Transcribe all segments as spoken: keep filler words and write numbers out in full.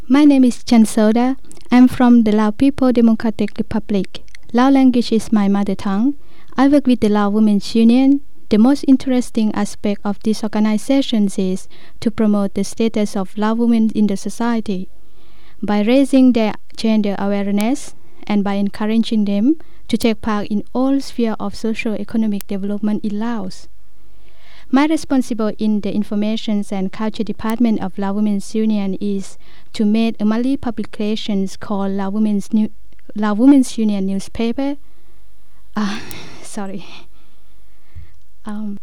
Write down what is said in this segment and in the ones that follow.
My name is Chansoda. I'm from the Lao People Democratic Republic. Lao language is my mother tongue. I work with the Lao Women's Union. The most interesting aspect of this organization is to promote the status of Lao women in the society. By raising their gender awareness and by encouraging them to take part in all spheres of socio-economic development in Laos. My responsibility in the Information and Culture Department of Lao Women's Union is to make a monthly publication called Lao Women's, New- Lao Women's Union newspaper. Uh, sorry. Um,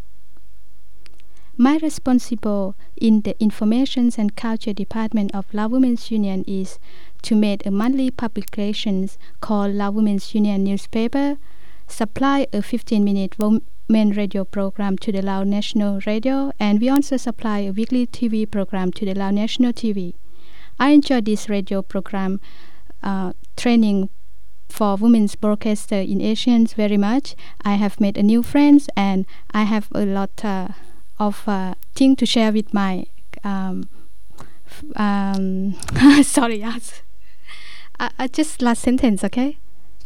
my responsibility in the Information and Culture Department of Lao Women's Union is to make a monthly publication called Lao Women's Union newspaper, supply a fifteen-minute women radio program to the Lao National Radio, and we also supply a weekly T V program to the Lao National T V. I enjoy this radio program uh, training for women's broadcaster in Asians very much. I have made a new friends and I have a lot uh, of uh, things to share with my um, f- um, sorry yes. uh, uh, just last sentence, okay?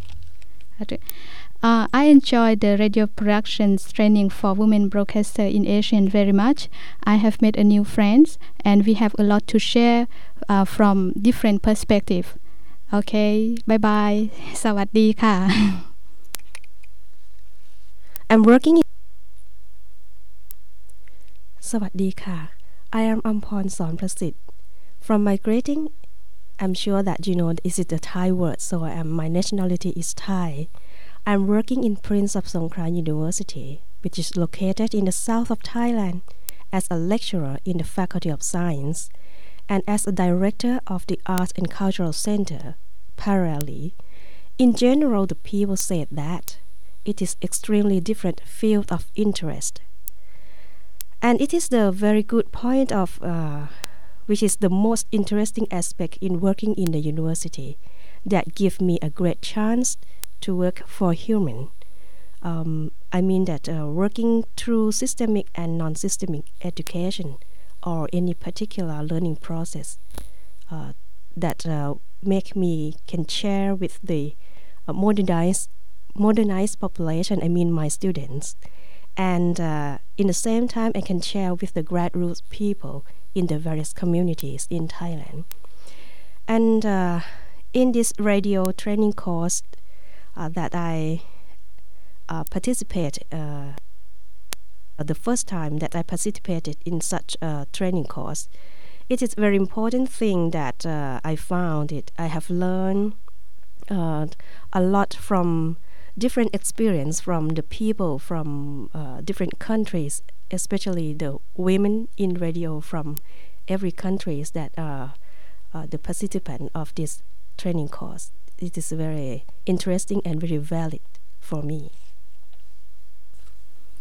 Uh, I enjoy the radio productions training for women broadcaster in Asian very much. I have made a new friends and we have a lot to share uh, from different perspective. Okay, bye bye. สวัสดีค่ะ I'm working in สวัสดีค่ะ I am Ampon Sornprasit. From my greeting, I'm sure that you know this is a Thai word, so I am, my nationality is Thai. I'm working in Prince of Songkhla University, which is located in the south of Thailand, as a lecturer in the Faculty of Science and as a director of the Arts and Cultural Center. Parallelly, in general, the people said that it is extremely different field of interest. And it is the very good point of, uh, which is the most interesting aspect in working in the university, that give me a great chance to work for human. Um, I mean that uh, working through systemic and non-systemic education or any particular learning process uh, that uh, make me can share with the uh, modernized modernized population, I mean my students, and uh, in the same time I can share with the grassroots people in the various communities in Thailand. And uh, in this radio training course uh, that I uh, participate uh, the first time that I participated in such a training course, it is a very important thing that uh, I found it. I have learned uh, a lot from different experience from the people from uh, different countries, especially the women in radio from every countries that are uh, the participant of this training course. It is very interesting and very valid for me.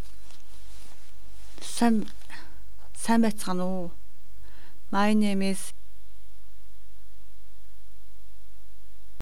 Сайн сайн байцгаана уу. My name is